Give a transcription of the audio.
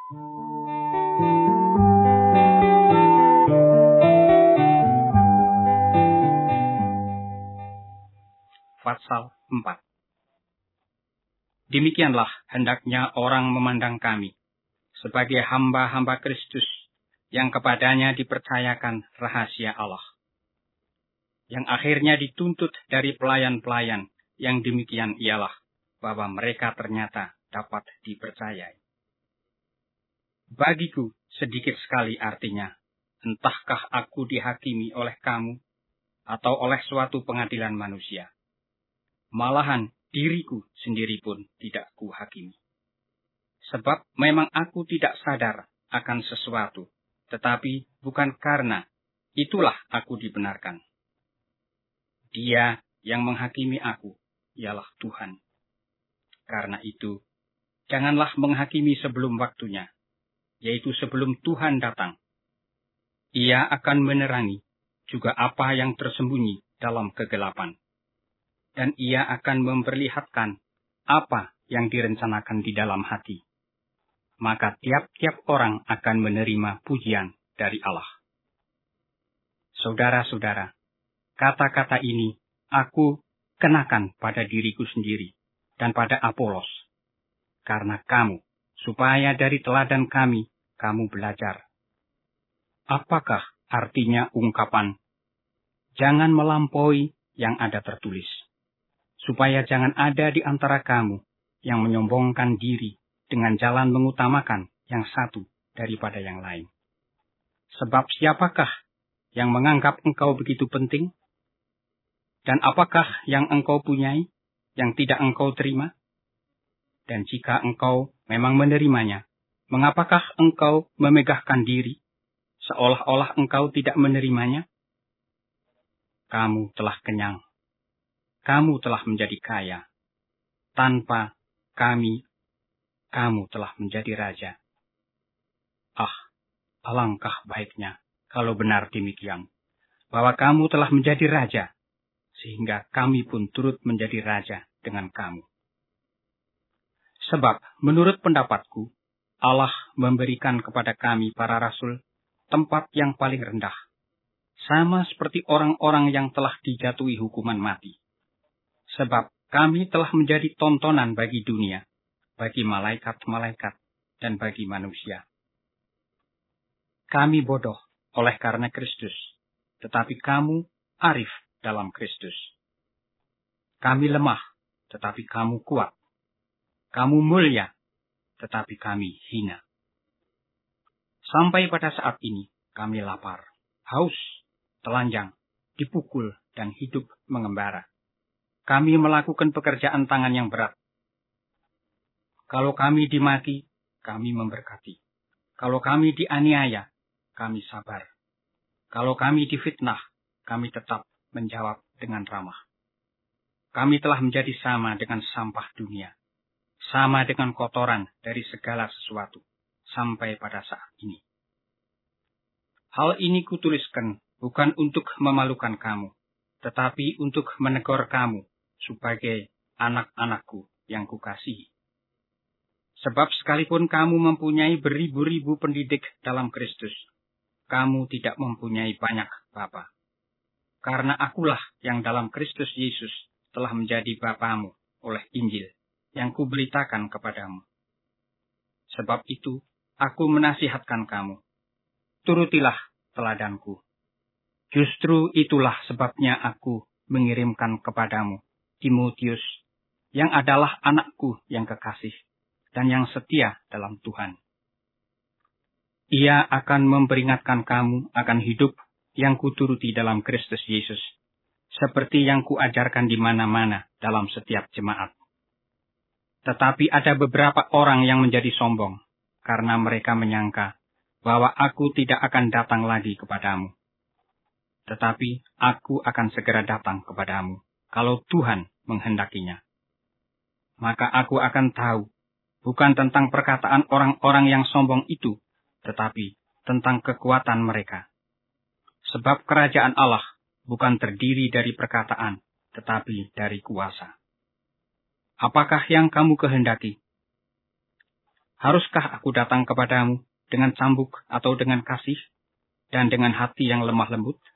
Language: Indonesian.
Pasal 4. Demikianlah hendaknya orang memandang kami sebagai hamba-hamba Kristus yang kepadanya dipercayakan rahasia Allah, yang akhirnya dituntut dari pelayan-pelayan yang demikian ialah bahwa mereka ternyata dapat dipercayai. Bagiku sedikit sekali artinya, entahkah aku dihakimi oleh kamu atau oleh suatu pengadilan manusia. Malahan diriku sendiri pun tidak kuhakimi. Sebab memang aku tidak sadar akan sesuatu, tetapi bukan karena itulah aku dibenarkan. Dia yang menghakimi aku ialah Tuhan. Karena itu, janganlah menghakimi sebelum waktunya, yaitu sebelum Tuhan datang. Ia akan menerangi juga apa yang tersembunyi dalam kegelapan. Dan ia akan memperlihatkan apa yang direncanakan di dalam hati. Maka tiap-tiap orang akan menerima pujian dari Allah. Saudara-saudara, kata-kata ini aku kenakan pada diriku sendiri dan pada Apolos, karena kamu, supaya dari teladan kami, kamu belajar. Apakah artinya ungkapan, jangan melampaui yang ada tertulis? Supaya jangan ada di antara kamu yang menyombongkan diri dengan jalan mengutamakan yang satu daripada yang lain. Sebab siapakah yang menganggap engkau begitu penting? Dan apakah yang engkau punyai yang tidak engkau terima? Dan jika engkau memang menerimanya, mengapakah engkau memegahkan diri, seolah-olah engkau tidak menerimanya? Kamu telah kenyang. Kamu telah menjadi kaya. Tanpa kami, kamu telah menjadi raja. Ah, alangkah baiknya kalau benar demikian, bahwa kamu telah menjadi raja, sehingga kami pun turut menjadi raja dengan kamu. Sebab menurut pendapatku, Allah memberikan kepada kami para rasul tempat yang paling rendah, sama seperti orang-orang yang telah dijatuhi hukuman mati. Sebab kami telah menjadi tontonan bagi dunia, bagi malaikat-malaikat, dan bagi manusia. Kami bodoh oleh karena Kristus, tetapi kamu arif dalam Kristus. Kami lemah, tetapi kamu kuat. Kamu mulia, tetapi kami hina. Sampai pada saat ini, kami lapar, haus, telanjang, dipukul, dan hidup mengembara. Kami melakukan pekerjaan tangan yang berat. Kalau kami dimaki, kami memberkati. Kalau kami dianiaya, kami sabar. Kalau kami difitnah, kami tetap menjawab dengan ramah. Kami telah menjadi sama dengan sampah dunia, sama dengan kotoran dari segala sesuatu, sampai pada saat ini. Hal ini kutuliskan bukan untuk memalukan kamu, tetapi untuk menegur kamu, sebagai anak-anakku yang kukasihi. Sebab sekalipun kamu mempunyai beribu-ribu pendidik dalam Kristus, kamu tidak mempunyai banyak bapa. Karena akulah yang dalam Kristus Yesus telah menjadi bapamu oleh Injil yang kuberitakan kepadamu. Sebab itu, aku menasihatkan kamu, turutilah teladanku. Justru itulah sebabnya aku mengirimkan kepadamu Timotius, yang adalah anakku yang kekasih dan yang setia dalam Tuhan. Ia akan memperingatkan kamu akan hidup yang kuturuti dalam Kristus Yesus, seperti yang kuajarkan di mana-mana dalam setiap jemaat. Tetapi ada beberapa orang yang menjadi sombong, karena mereka menyangka bahwa aku tidak akan datang lagi kepadamu. Tetapi aku akan segera datang kepadamu, kalau Tuhan menghendakinya. Maka aku akan tahu, bukan tentang perkataan orang-orang yang sombong itu, tetapi tentang kekuatan mereka. Sebab kerajaan Allah bukan terdiri dari perkataan, tetapi dari kuasa. Apakah yang kamu kehendaki? Haruskah aku datang kepadamu dengan cambuk atau dengan kasih, dan dengan hati yang lemah lembut?